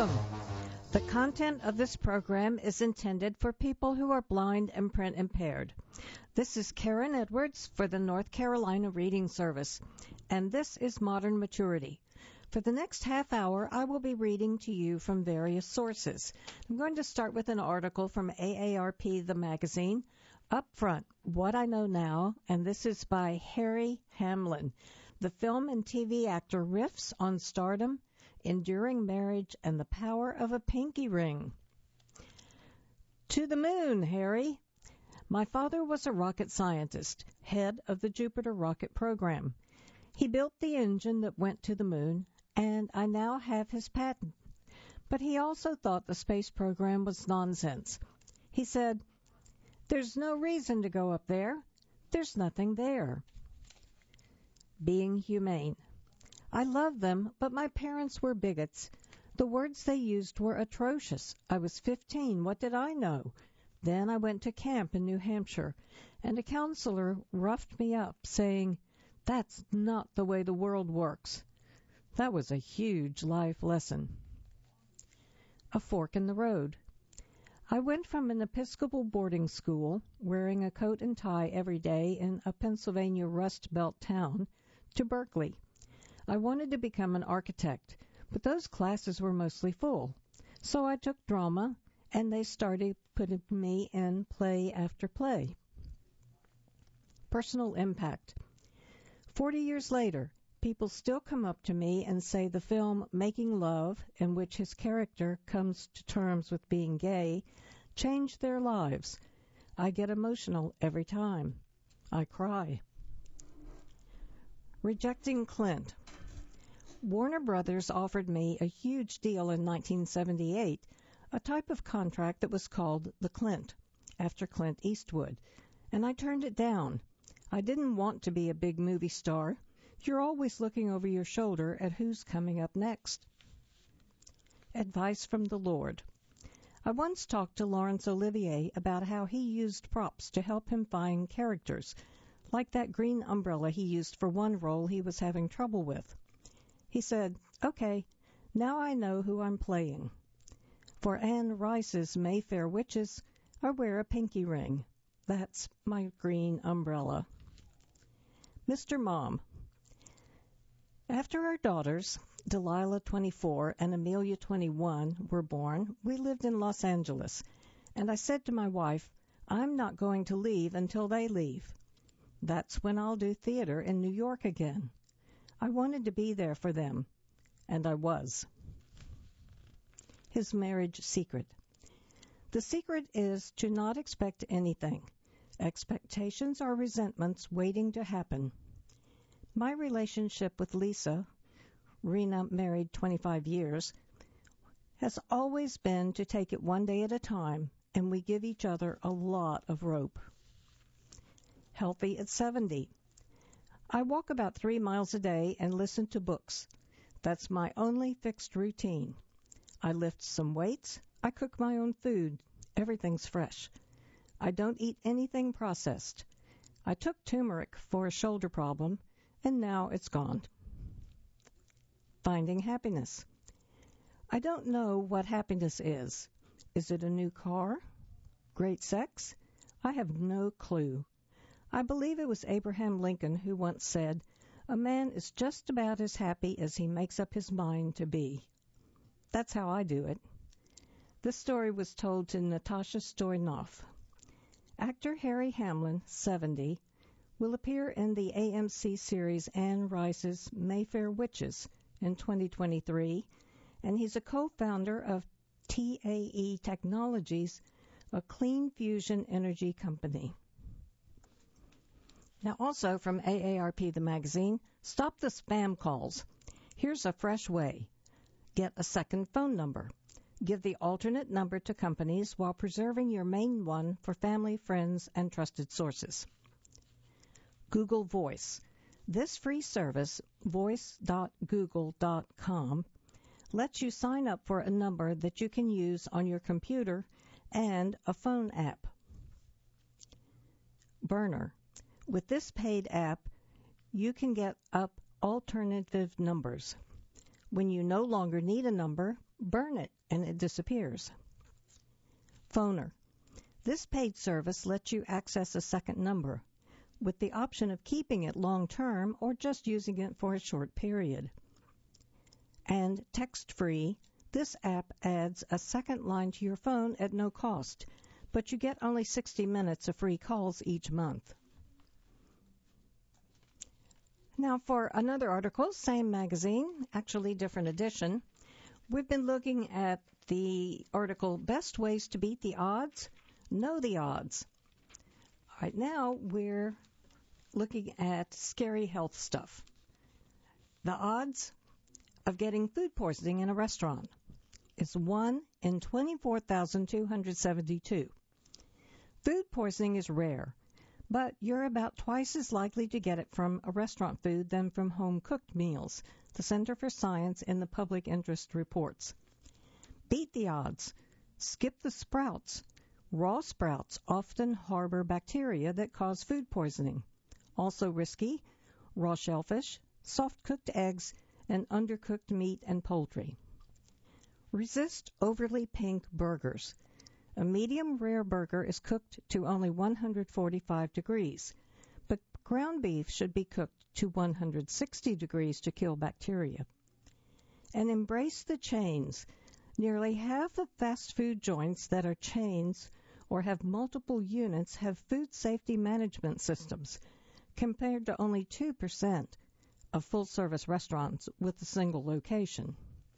Welcome. The content of this program is intended for people who are blind and print impaired. This is Karen Edwards for the North Carolina Reading Service, and this is Modern Maturity. For the next half hour, I will be reading to you from various sources. I'm going to start with an article from AARP, the magazine. Up front, What I Know Now, and this is by Harry Hamlin. The film and TV actor riffs on stardom, enduring marriage, and the power of a pinky ring. To the moon, Harry. My father was a rocket scientist, head of the Jupiter rocket program. He built the engine that went to the moon, and I now have his patent. But he also thought the space program was nonsense. He said, "There's no reason to go up there. There's nothing there." Being humane. I loved them, but my parents were bigots. The words they used were atrocious. I was 15. What did I know? Then I went to camp in New Hampshire, and a counselor roughed me up, saying, "That's not the way the world works." That was a huge life lesson. A fork in the road. I went from an Episcopal boarding school, wearing a coat and tie every day in a Pennsylvania Rust Belt town, to Berkeley. I wanted to become an architect, but those classes were mostly full. So I took drama, and they started putting me in play after play. Personal impact. 40 years later, people still come up to me and say the film Making Love, in which his character comes to terms with being gay, changed their lives. I get emotional every time. I cry. Rejecting Clint. Warner Brothers offered me a huge deal in 1978, a type of contract that was called the Clint, after Clint Eastwood, and I turned it down. I didn't want to be a big movie star. You're always looking over your shoulder at who's coming up next. Advice from the Lord. I once talked to Laurence Olivier about how he used props to help him find characters, like that green umbrella he used for one role he was having trouble with. He said, "Okay, now I know who I'm playing. For Anne Rice's Mayfair Witches, I wear a pinky ring. That's my green umbrella." Mr. Mom. After our daughters, Delilah 24 and Amelia 21, were born, we lived in Los Angeles, and I said to my wife, "I'm not going to leave until they leave. That's when I'll do theater in New York again." I wanted to be there for them, and I was. His marriage secret. The secret is to not expect anything. Expectations are resentments waiting to happen. My relationship with Lisa, Rena married 25 years, has always been to take it one day at a time, and we give each other a lot of rope. Healthy at 70. I walk about 3 miles a day and listen to books. That's my only fixed routine. I lift some weights. I cook my own food. Everything's fresh. I don't eat anything processed. I took turmeric for a shoulder problem, and now it's gone. Finding happiness. I don't know what happiness is. Is it a new car? Great sex? I have no clue. I believe it was Abraham Lincoln who once said, "A man is just about as happy as he makes up his mind to be." That's how I do it. This story was told to Natasha Stoynoff. Actor Harry Hamlin, 70, will appear in the AMC series Anne Rice's Mayfair Witches in 2023, and he's a co-founder of TAE Technologies, a clean fusion energy company. Now also from AARP, the magazine, stop the spam calls. Here's a fresh way. Get a second phone number. Give the alternate number to companies while preserving your main one for family, friends, and trusted sources. Google Voice. This free service, voice.google.com, lets you sign up for a number that you can use on your computer and a phone app. Burner. With this paid app, you can get up alternative numbers. When you no longer need a number, burn it and it disappears. Phoner. This paid service lets you access a second number, with the option of keeping it long-term or just using it for a short period. And text-free, this app adds a second line to your phone at no cost, but you get only 60 minutes of free calls each month. Now for another article, same magazine, actually different edition. We've been looking at the article, Best Ways to Beat the Odds, Know the Odds. All right, now we're looking at scary health stuff. The odds of getting food poisoning in a restaurant is 1 in 24,272. Food poisoning is rare, but you're about twice as likely to get it from a restaurant food than from home-cooked meals, the Center for Science in the Public Interest reports. Beat the odds. Skip the sprouts. Raw sprouts often harbor bacteria that cause food poisoning. Also risky, raw shellfish, soft-cooked eggs, and undercooked meat and poultry. Resist overly pink burgers. A medium rare burger is cooked to only 145 degrees, but ground beef should be cooked to 160 degrees to kill bacteria. And embrace the chains. Nearly half of fast food joints that are chains or have multiple units have food safety management systems, compared to only 2% of full-service restaurants with a single location.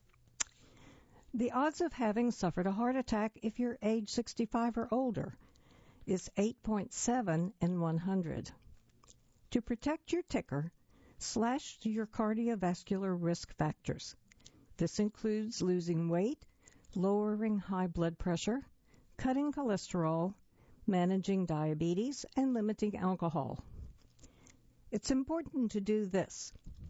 The odds of having suffered a heart attack if you're age 65 or older is 8.7 in 100. To protect your ticker, slash your cardiovascular risk factors. This includes losing weight, lowering high blood pressure, cutting cholesterol, managing diabetes, and limiting alcohol. It's important to do this.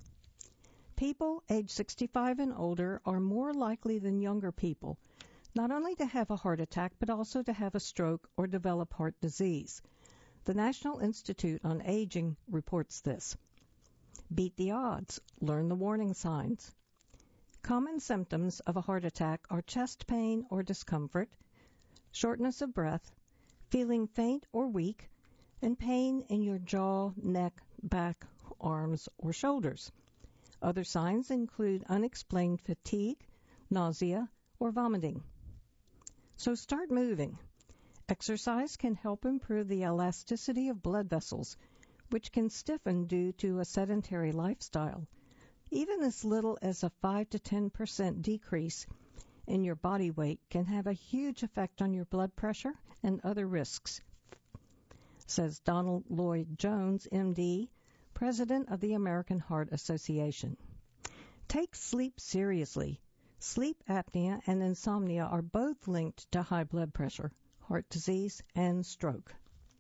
People age 65 and older are more likely than younger people not only to have a heart attack but also to have a stroke or develop heart disease. The National Institute on Aging reports this. Beat the odds. Learn the warning signs. Common symptoms of a heart attack are chest pain or discomfort, shortness of breath, feeling faint or weak, and pain in your jaw, neck, back, arms, or shoulders. Other signs include unexplained fatigue, nausea, or vomiting. So start moving. Exercise can help improve the elasticity of blood vessels, which can stiffen due to a sedentary lifestyle. Even as little as a 5 to 10% decrease in your body weight can have a huge effect on your blood pressure and other risks, says Donald Lloyd Jones, MD, President of the American Heart Association. Take sleep seriously. Sleep apnea and insomnia are both linked to high blood pressure, heart disease, and stroke.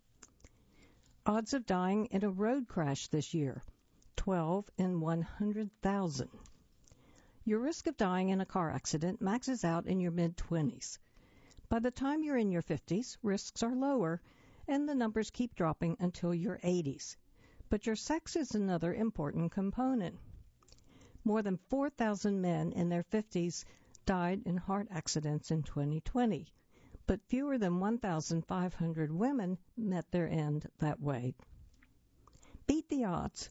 Odds of dying in a road crash this year, 12 in 100,000. Your risk of dying in a car accident maxes out in your mid-20s. By the time you're in your 50s, risks are lower, and the numbers keep dropping until your 80s. But your sex is another important component. More than 4,000 men in their 50s died in heart accidents in 2020, but fewer than 1,500 women met their end that way. Beat the odds.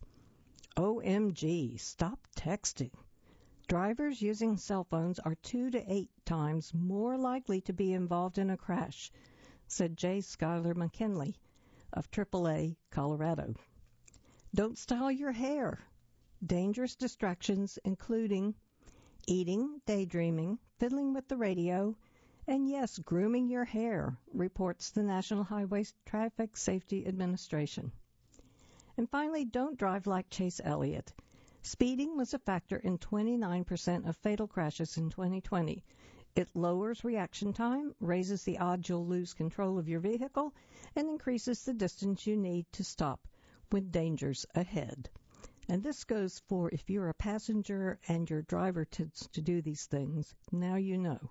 OMG, stop texting. Drivers using cell phones are 2 to 8 times more likely to be involved in a crash, said J. Schuyler McKinley of AAA, Colorado. Don't style your hair. Dangerous distractions including eating, daydreaming, fiddling with the radio, and yes, grooming your hair, reports the National Highway Traffic Safety Administration. And finally, don't drive like Chase Elliott. Speeding was a factor in 29% of fatal crashes in 2020. It lowers reaction time, raises the odds you'll lose control of your vehicle, and increases the distance you need to stop when dangers ahead. And this goes for if you're a passenger and your driver tends to do these things. Now you know.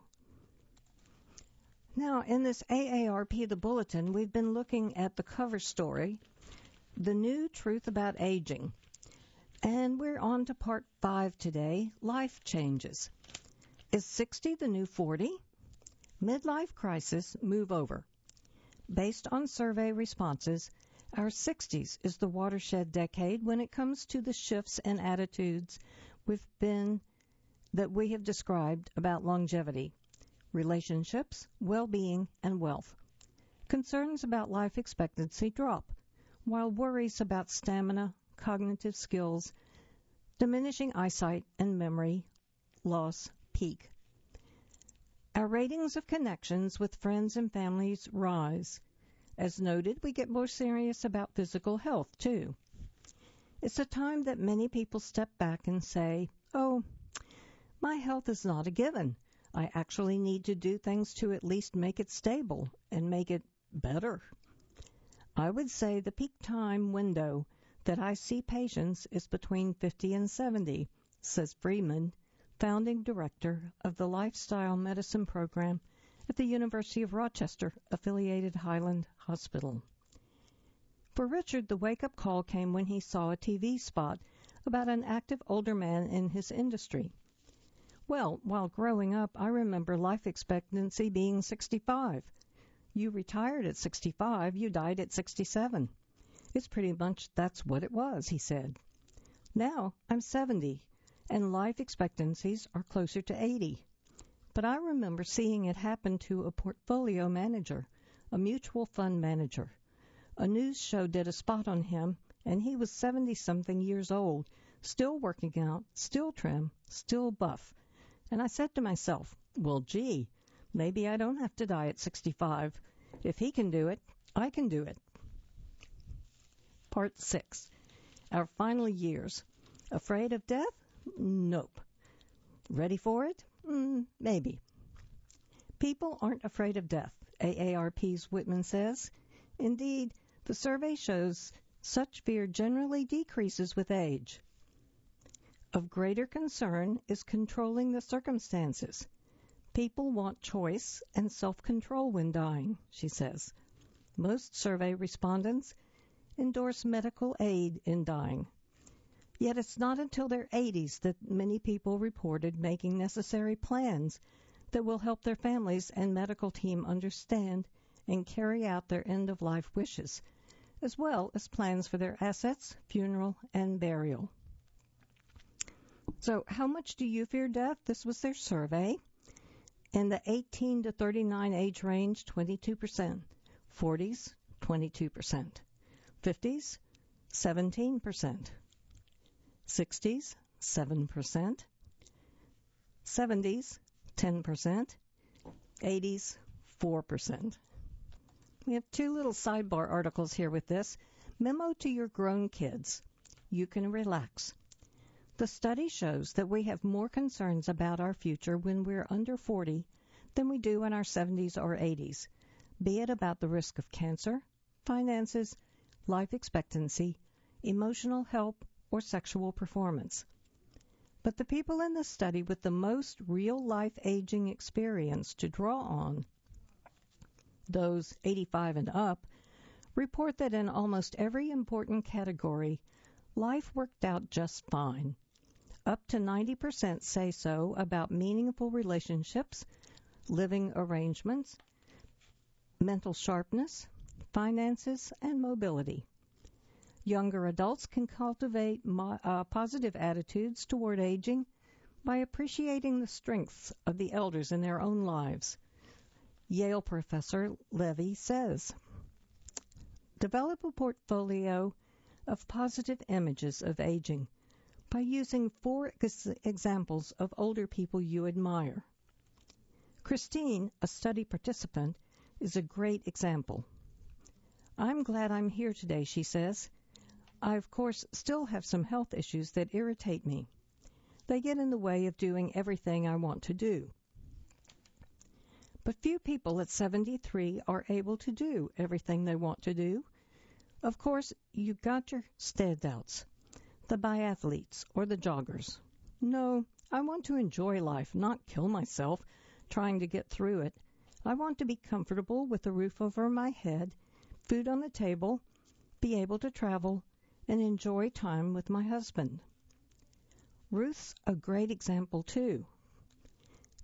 Now, in this AARP, the bulletin, we've been looking at the cover story, The New Truth About Aging. And we're on to part 5 today, Life Changes. Is 60 the new 40? Midlife crisis, move over. Based on survey responses, our 60s is the watershed decade when it comes to the shifts in attitudes that we have described about longevity, relationships, well-being, and wealth. Concerns about life expectancy drop, while worries about stamina, cognitive skills, diminishing eyesight, and memory loss peak. Our ratings of connections with friends and families rise. As noted, we get more serious about physical health, too. It's a time that many people step back and say, oh, my health is not a given. I actually need to do things to at least make it stable and make it better. I would say the peak time window that I see patients is between 50 and 70, says Freeman, founding director of the Lifestyle Medicine Program at the University of Rochester-affiliated Highland Hospital. For Richard, the wake-up call came when he saw a TV spot about an active older man in his industry. Well, while growing up, I remember life expectancy being 65. You retired at 65, you died at 67. It's pretty much that's what it was, he said. Now I'm 70, and life expectancies are closer to 80. But I remember seeing it happen to a portfolio manager, a mutual fund manager. A news show did a spot on him, and he was 70-something years old, still working out, still trim, still buff. And I said to myself, well, gee, maybe I don't have to die at 65. If he can do it, I can do it. Part 6. Our final years. Afraid of death? Nope. Ready for it? Maybe. People aren't afraid of death, AARP's Whitman says. Indeed, the survey shows such fear generally decreases with age. Of greater concern is controlling the circumstances. People want choice and self-control when dying, she says. Most survey respondents endorse medical aid in dying. Yet it's not until their 80s that many people reported making necessary plans that will help their families and medical team understand and carry out their end-of-life wishes, as well as plans for their assets, funeral, and burial. So how much do you fear death? This was their survey. In the 18 to 39 age range, 22%. 40s, 22%. 50s, 17%. 60s, 7%. 70s, 10%. 80s, 4%. We have two little sidebar articles here with this. Memo to your grown kids. You can relax. The study shows that we have more concerns about our future when we're under 40 than we do in our 70s or 80s, be it about the risk of cancer, finances, life expectancy, emotional health, or sexual performance. But the people in the study with the most real-life aging experience to draw on, those 85 and up, report that in almost every important category, life worked out just fine. Up to 90% say so about meaningful relationships, living arrangements, mental sharpness, finances, and mobility. Younger adults can cultivate positive attitudes toward aging by appreciating the strengths of the elders in their own lives. Yale professor Levy says, develop a portfolio of positive images of aging by using 4 examples of older people you admire. Christine, a study participant, is a great example. I'm glad I'm here today, she says. I, of course, still have some health issues that irritate me. They get in the way of doing everything I want to do. But few people at 73 are able to do everything they want to do. Of course, you've got your standouts, the biathletes or the joggers. No, I want to enjoy life, not kill myself trying to get through it. I want to be comfortable with a roof over my head, food on the table, be able to travel, and enjoy time with my husband. Ruth's a great example, too.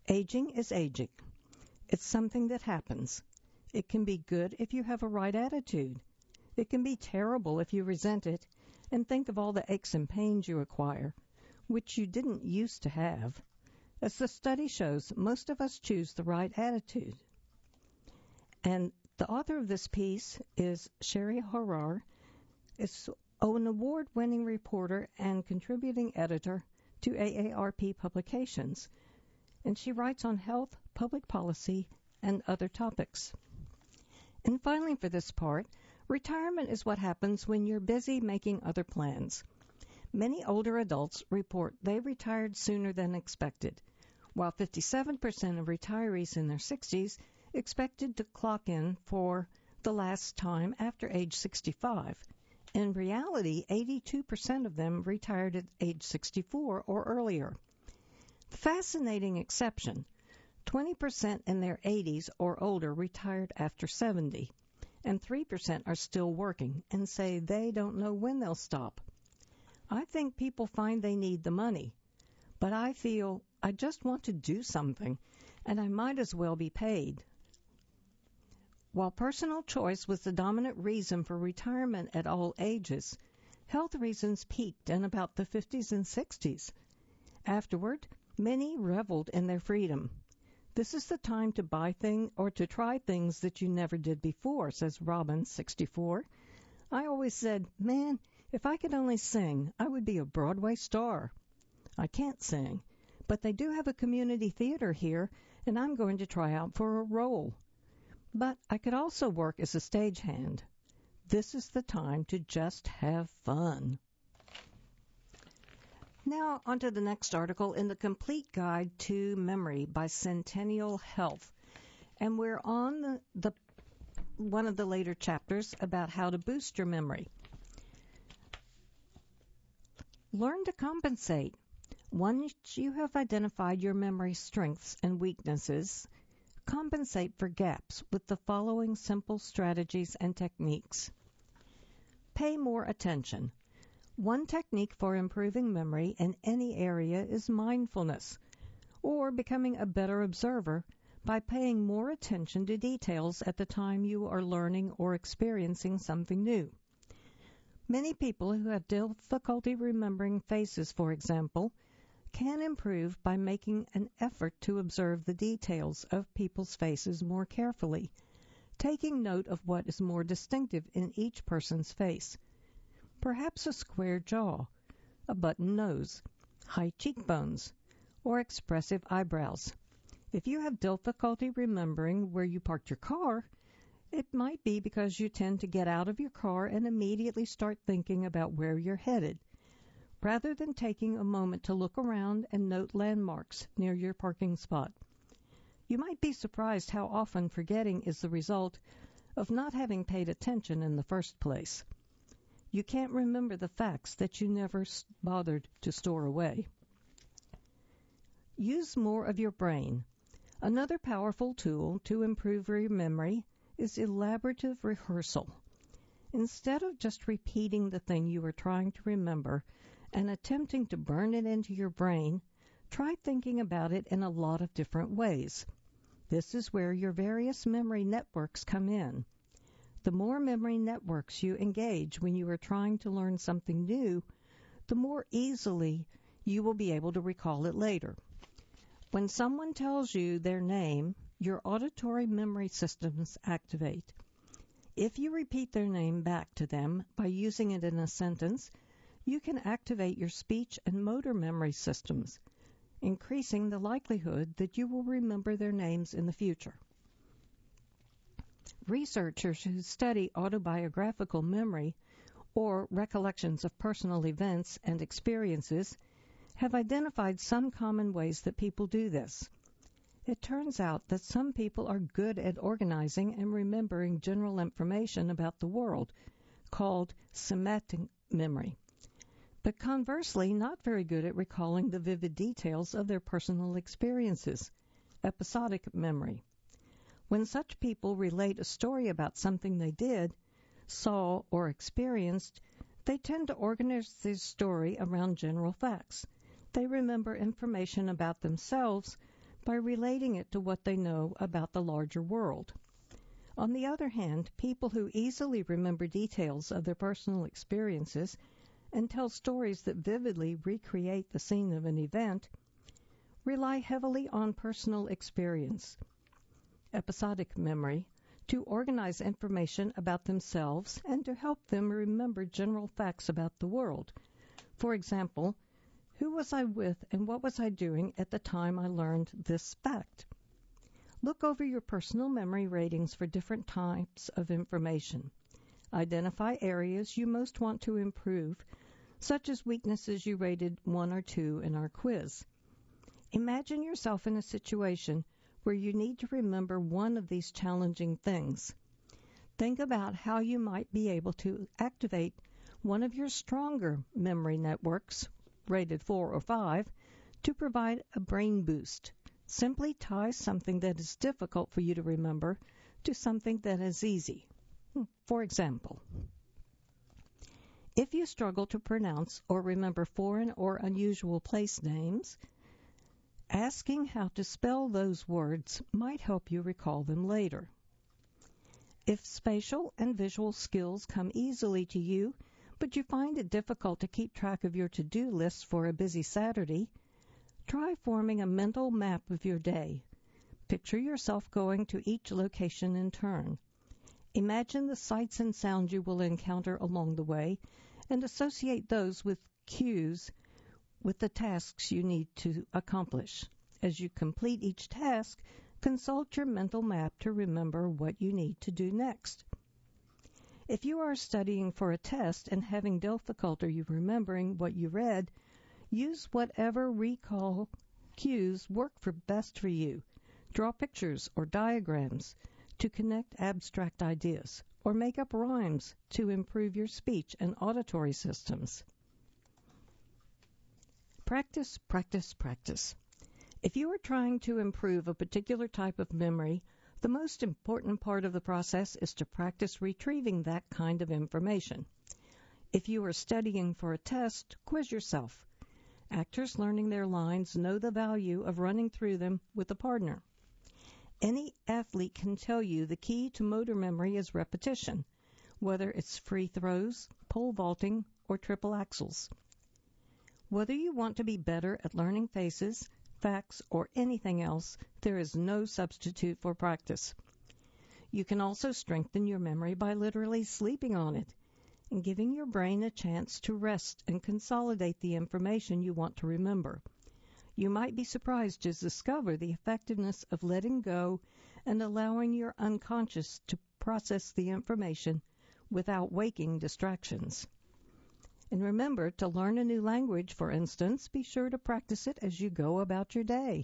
Aging is aging. It's something that happens. It can be good if you have a right attitude. It can be terrible if you resent it and think of all the aches and pains you acquire, which you didn't used to have. As the study shows, most of us choose the right attitude. And the author of this piece is Sherry Harrar, is an award-winning reporter and contributing editor to AARP Publications, and she writes on health, public policy, and other topics. And finally, for this part, retirement is what happens when you're busy making other plans. Many older adults report they retired sooner than expected, while 57% of retirees in their 60s expected to clock in for the last time after age 65. In reality, 82% of them retired at age 64 or earlier. The fascinating exception, 20% in their 80s or older retired after 70, and 3% are still working and say they don't know when they'll stop. I think people find they need the money, but I feel I just want to do something, and I might as well be paid. While personal choice was the dominant reason for retirement at all ages, health reasons peaked in about the 50s and 60s. Afterward, many reveled in their freedom. This is the time to buy things or to try things that you never did before, says Robin, 64. I always said, man, if I could only sing, I would be a Broadway star. I can't sing, but they do have a community theater here, and I'm going to try out for a role. But I could also work as a stagehand. This is the time to just have fun. Now, on to the next article in the Complete Guide to Memory by Centennial Health. And we're on the one of the later chapters about how to boost your memory. Learn to compensate. Once you have identified your memory strengths and weaknesses, compensate for gaps with the following simple strategies and techniques. Pay more attention. One technique for improving memory in any area is mindfulness, or becoming a better observer by paying more attention to details at the time you are learning or experiencing something new. Many people who have difficulty remembering faces, for example, can improve by making an effort to observe the details of people's faces more carefully, taking note of what is more distinctive in each person's face. Perhaps a square jaw, a button nose, high cheekbones, or expressive eyebrows. If you have difficulty remembering where you parked your car, it might be because you tend to get out of your car and immediately start thinking about where you're headed, rather than taking a moment to look around and note landmarks near your parking spot. You might be surprised how often forgetting is the result of not having paid attention in the first place. You can't remember the facts that you never bothered to store away. Use more of your brain. Another powerful tool to improve your memory is elaborative rehearsal. Instead of just repeating the thing you are trying to remember and attempting to burn it into your brain, try thinking about it in a lot of different ways. This is where your various memory networks come in. The more memory networks you engage when you are trying to learn something new, the more easily you will be able to recall it later. When someone tells you their name, your auditory memory systems activate. If you repeat their name back to them by using it in a sentence, you can activate your speech and motor memory systems, increasing the likelihood that you will remember their names in the future. Researchers who study autobiographical memory, or recollections of personal events and experiences, have identified some common ways that people do this. It turns out that some people are good at organizing and remembering general information about the world, called semantic memory, but conversely not very good at recalling the vivid details of their personal experiences, episodic memory. When such people relate a story about something they did, saw, or experienced, they tend to organize their story around general facts. They remember information about themselves, by relating it to what they know about the larger world. On the other hand, people who easily remember details of their personal experiences and tell stories that vividly recreate the scene of an event rely heavily on personal experience, episodic memory, to organize information about themselves and to help them remember general facts about the world. For example, who was I with and what was I doing at the time I learned this fact? Look over your personal memory ratings for different types of information. Identify areas you most want to improve, such as weaknesses you rated 1 or 2 in our quiz. Imagine yourself in a situation where you need to remember one of these challenging things. Think about how you might be able to activate one of your stronger memory networks, rated 4 or 5, to provide a brain boost. Simply tie something that is difficult for you to remember to something that is easy. For example, if you struggle to pronounce or remember foreign or unusual place names, asking how to spell those words might help you recall them later. If spatial and visual skills come easily to you, but you find it difficult to keep track of your to-do list for a busy Saturday, try forming a mental map of your day. Picture yourself going to each location in turn. Imagine the sights and sounds you will encounter along the way and associate those with cues with the tasks you need to accomplish. As you complete each task, consult your mental map to remember what you need to do next. If you are studying for a test and having difficulty remembering what you read, use whatever recall cues work best for you. Draw pictures or diagrams to connect abstract ideas, or make up rhymes to improve your speech and auditory systems. Practice, practice, practice. If you are trying to improve a particular type of memory, the most important part of the process is to practice retrieving that kind of information. If you are studying for a test, quiz yourself. Actors learning their lines know the value of running through them with a partner. Any athlete can tell you the key to motor memory is repetition, whether it's free throws, pole vaulting, or triple axels. Whether you want to be better at learning faces, facts, or anything else, there is no substitute for practice. You can also strengthen your memory by literally sleeping on it and giving your brain a chance to rest and consolidate the information you want to remember. You might be surprised to discover the effectiveness of letting go and allowing your unconscious to process the information without waking distractions. And remember, to learn a new language, for instance, be sure to practice it as you go about your day.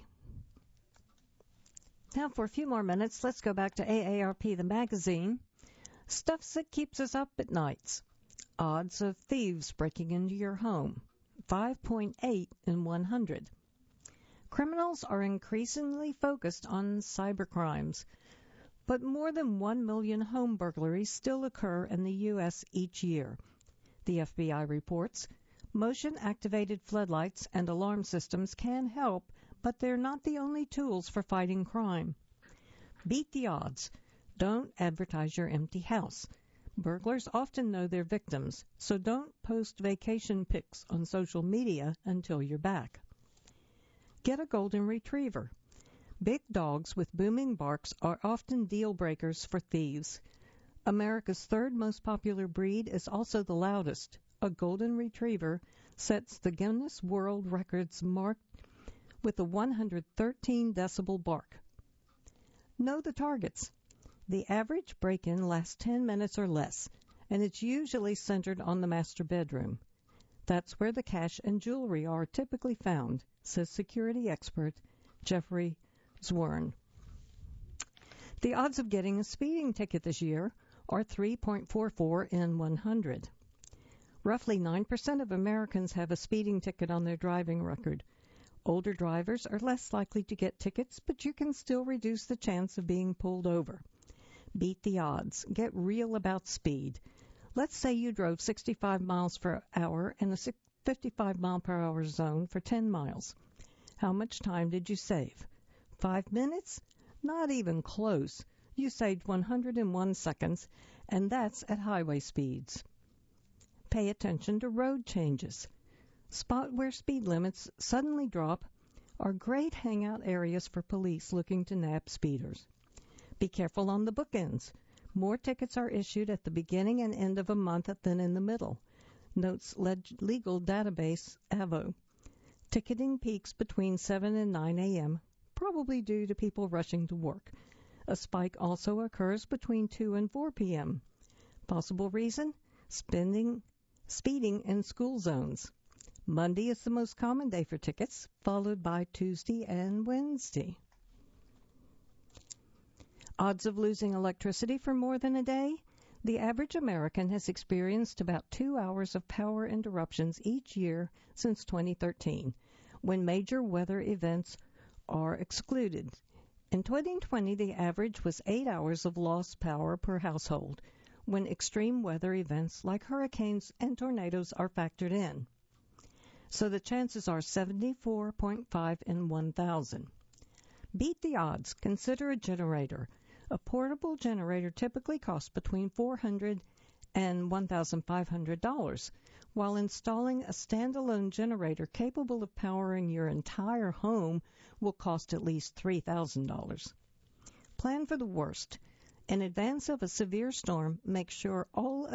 Now, for a few more minutes, let's go back to AARP, the magazine. Stuff that keeps us up at nights. Odds of thieves breaking into your home, 5.8 in 100. Criminals are increasingly focused on cybercrimes, but more than 1 million home burglaries still occur in the U.S. each year. The FBI reports motion-activated floodlights and alarm systems can help, but they're not the only tools for fighting crime. Beat the odds. Don't advertise your empty house. Burglars often know their victims, so don't post vacation pics on social media until you're back. Get a golden retriever. Big dogs with booming barks are often deal breakers for thieves. America's third most popular breed is also the loudest. A golden retriever sets the Guinness World Records mark with a 113 decibel bark. Know the targets. The average break-in lasts 10 minutes or less, and it's usually centered on the master bedroom. That's where the cash and jewelry are typically found, says security expert Jeffrey Zwern. The odds of getting a speeding ticket this year are 3.44 in 100. Roughly 9% of Americans have a speeding ticket on their driving record. Older drivers are less likely to get tickets, but you can still reduce the chance of being pulled over. Beat the odds. Get real about speed. Let's say you drove 65 miles per hour in a 55 mile per hour zone for 10 miles. How much time did you save? 5 minutes? Not even close. You saved 101 seconds, and that's at highway speeds. Pay attention to road changes. Spot where speed limits suddenly drop are great hangout areas for police looking to nab speeders. Be careful on the bookends. More tickets are issued at the beginning and end of a month than in the middle, notes legal database AVO. Ticketing peaks between 7 and 9 a.m., probably due to people rushing to work. A spike also occurs between 2 and 4 p.m. Possible reason? Speeding in school zones. Monday is the most common day for tickets, followed by Tuesday and Wednesday. Odds of losing electricity for more than a day? The average American has experienced about 2 hours of power interruptions each year since 2013, when major weather events are excluded. In 2020, the average was 8 hours of lost power per household, when extreme weather events like hurricanes and tornadoes are factored in. So the chances are 74.5 in 1,000. Beat the odds. Consider a generator. A portable generator typically costs between $400 and $1,500, while installing a standalone generator capable of powering your entire home will cost at least $3,000. Plan for the worst. In advance of a severe storm, make sure all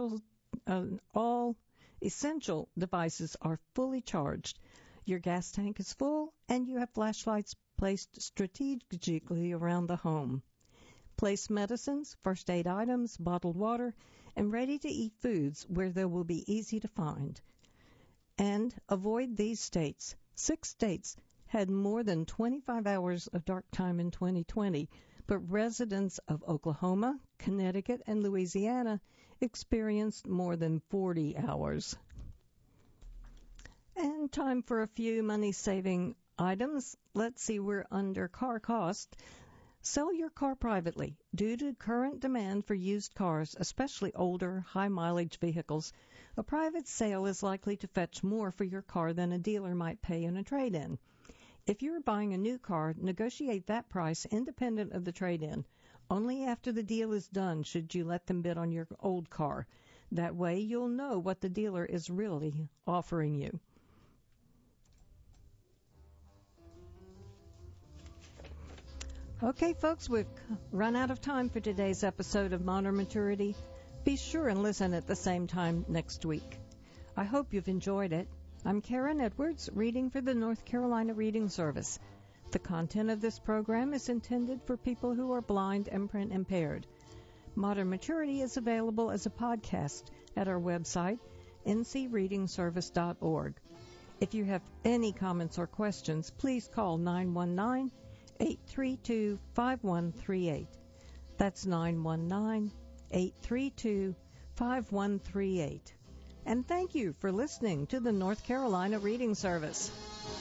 essential devices are fully charged. Your gas tank is full, and you have flashlights placed strategically around the home. Place medicines, first aid items, bottled water, and ready-to-eat foods where they will be easy to find. And avoid these states. 6 states had more than 25 hours of dark time in 2020, but residents of Oklahoma, Connecticut, and Louisiana experienced more than 40 hours. And time for a few money-saving items. Let's see, we're under car cost. Sell your car privately. Due to current demand for used cars, especially older, high-mileage vehicles, a private sale is likely to fetch more for your car than a dealer might pay in a trade-in. If you're buying a new car, negotiate that price independent of the trade-in. Only after the deal is done should you let them bid on your old car. That way you'll know what the dealer is really offering you. Okay, folks, we've run out of time for today's episode of Modern Maturity. Be sure and listen at the same time next week. I hope you've enjoyed it. I'm Karen Edwards, reading for the North Carolina Reading Service. The content of this program is intended for people who are blind and print impaired. Modern Maturity is available as a podcast at our website, ncreadingservice.org. If you have any comments or questions, please call 919-832-5138. That's 919-832-5138. And thank you for listening to the North Carolina Reading Service.